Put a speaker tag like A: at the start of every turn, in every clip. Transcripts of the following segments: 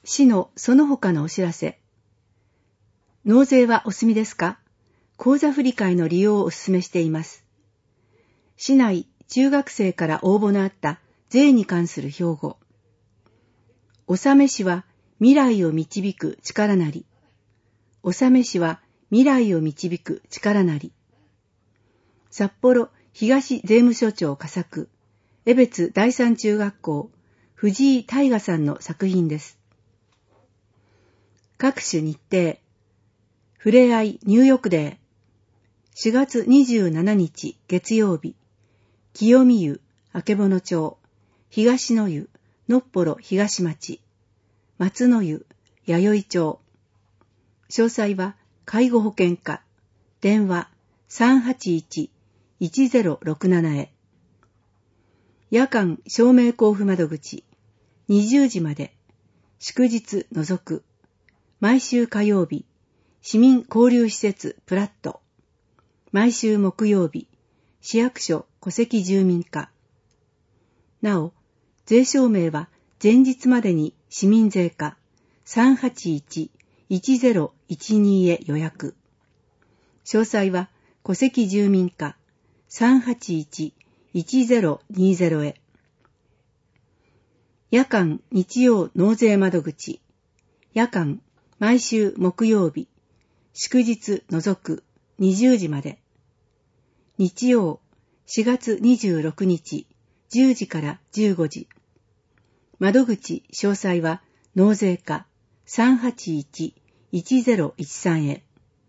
A: 市のその他のお知らせ。納税はお済みですか？口座振替の利用をお勧めしています。市内中学生から応募のあった税に関する標語。納めしは未来を導く力なり。納めしは未来を導く力なり。札幌東税務署長佳作、江別第三中学校、藤井大河さんの作品です。各種日程。ふれあい入浴デー。4月27日月曜日。清見湯、曙町、東の湯、のっぽろ東町、松の湯、弥生町。詳細は介護保険課、電話381-1067へ。夜間証明交付窓口、20時まで、祝日除く。毎週火曜日、市民交流施設プラット。毎週木曜日、市役所戸籍住民課。なお、税証明は前日までに市民税課381-1012へ予約。詳細は戸籍住民課381-1020へ。夜間日曜納税窓口。夜間毎週木曜日、祝日除く20時まで。日曜4月26日10時から15時。窓口詳細は納税課381-1013へ。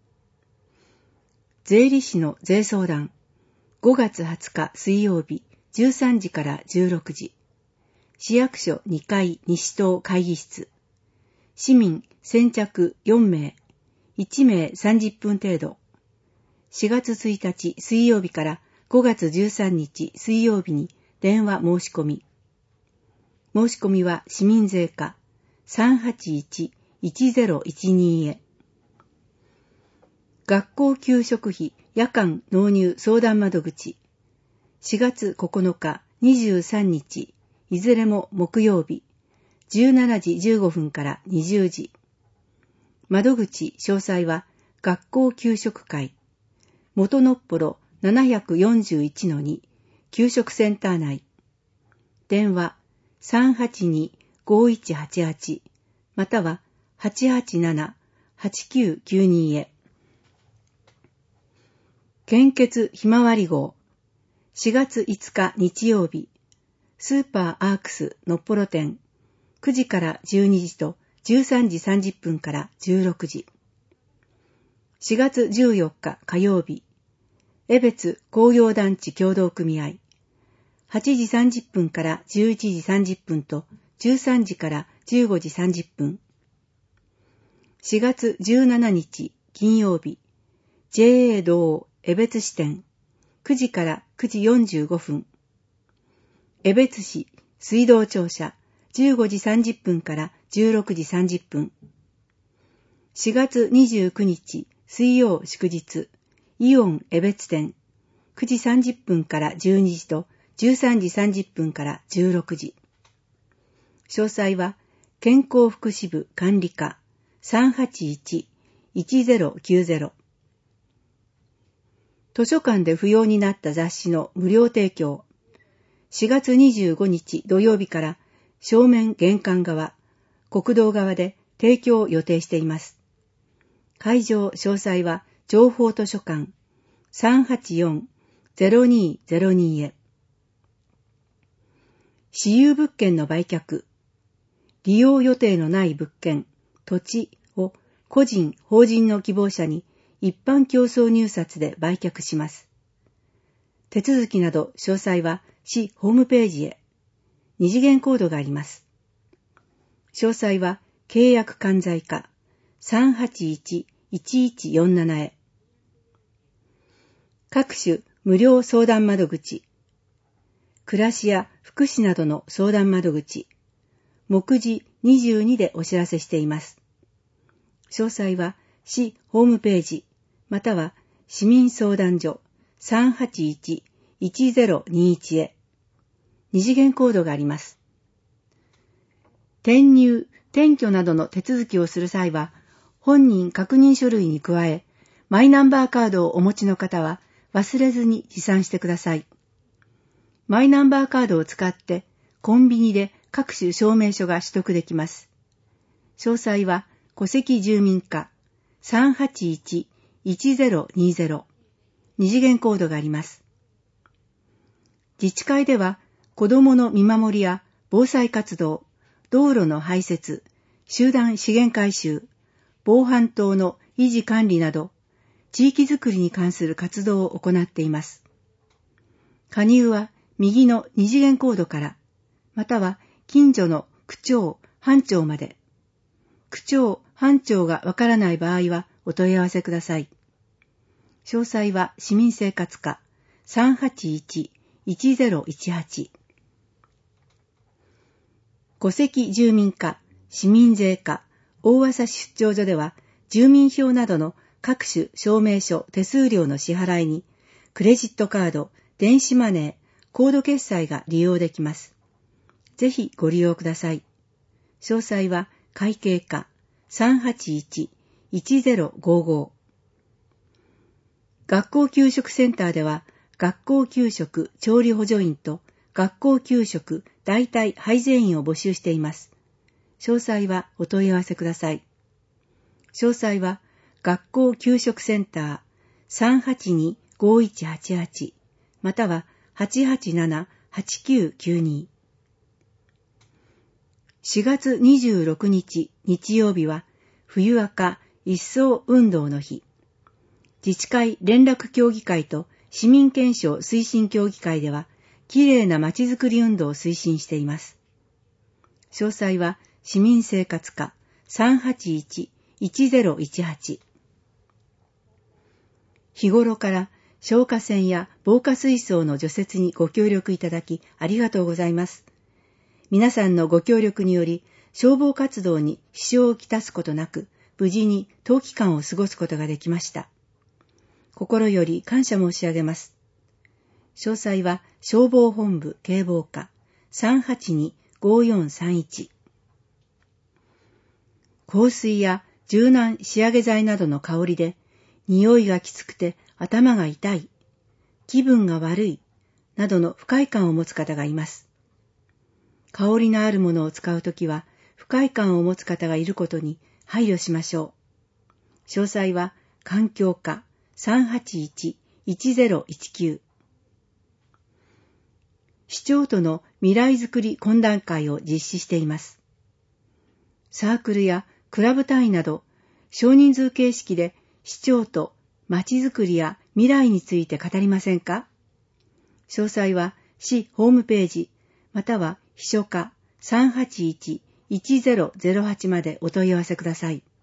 A: 税理士の税相談。5月20日水曜日13時から16時。市役所2階西棟会議室。市民先着4名。1名30分程度。4月1日水曜日から5月13日水曜日に電話申し込み。申し込みは市民税課381-1012へ。学校給食費夜間納入相談窓口。4月9日23日いずれも木曜日17時15分から20時。窓口詳細は学校給食会元のっぽろ 741-2 給食センター内。電話382-5188または 887-8992 へ。献血ひまわり号。4月5日日曜日。スーパーアークスのっぽろ店。9時から12時と13時30分から16時。4月14日火曜日。江別工業団地協同組合。8時30分から11時30分と13時から15時30分。4月17日金曜日。JA 道江別支店。9時から9時45分。江別市水道庁舎。15時30分から16時30分。4月29日水曜祝日。イオン江別店。9時30分から12時と13時30分から16時。詳細は健康福祉部管理課381-1090。図書館で不要になった雑誌の無料提供。4月25日土曜日から正面玄関側、国道側で提供を予定しています。会場詳細は情報図書館384-0202へ。私有物件の売却。利用予定のない物件、土地を個人、法人の希望者に一般競争入札で売却します。手続きなど詳細は市ホームページへ。二次元コードがあります。詳細は契約管財課381-1147へ。各種無料相談窓口。暮らしや福祉などの相談窓口。目次22でお知らせしています。詳細は市ホームページ、または市民相談所381-1021へ。二次元コードがあります。転入転居などの手続きをする際は、本人確認書類に加え、マイナンバーカードをお持ちの方は忘れずに持参してください。マイナンバーカードを使ってコンビニで各種証明書が取得できます。詳細は戸籍住民課 381-1020 二次元コードがあります。自治会では子どもの見守りや防災活動、道路の排泄、集団資源回収、防犯灯の維持管理など、地域づくりに関する活動を行っています。加入は右の二次元コードから、または近所の区長、班長まで。区長、班長がわからない場合はお問い合わせください。詳細は市民生活課 381-1018。戸籍住民課、市民税課、大浅出張所では、住民票などの各種証明書、手数料の支払いに、クレジットカード、電子マネー、コード決済が利用できます。ぜひご利用ください。詳細は会計課 381-1055。学校給食センターでは、学校給食調理補助員と学校給食代替配膳員を募集しています。詳細はお問い合わせください。詳細は学校給食センター 382-5188 または 887-8992。4月26日日曜日は冬赤一層運動の日。自治会連絡協議会と市民憲章推進協議会ではきれいなまちづくり運動を推進しています。詳細は市民生活課 381-1018。日頃から消火栓や防火水槽の除雪にご協力いただきありがとうございます。皆さんのご協力により消防活動に支障をきたすことなく無事に冬期間を過ごすことができました。心より感謝申し上げます。詳細は消防本部警防課 382-5431。香水や柔軟仕上げ剤などの香りで匂いがきつくて頭が痛い、気分が悪いなどの不快感を持つ方がいます。香りのあるものを使うときは不快感を持つ方がいることに配慮しましょう。詳細は環境課 381-1019。市長との未来づくり懇談会を実施しています。サークルやクラブ単位など少人数形式で市長とまちづくりや未来について語りませんか？詳細は市ホームページまたは秘書課 381-1008 までお問い合わせください。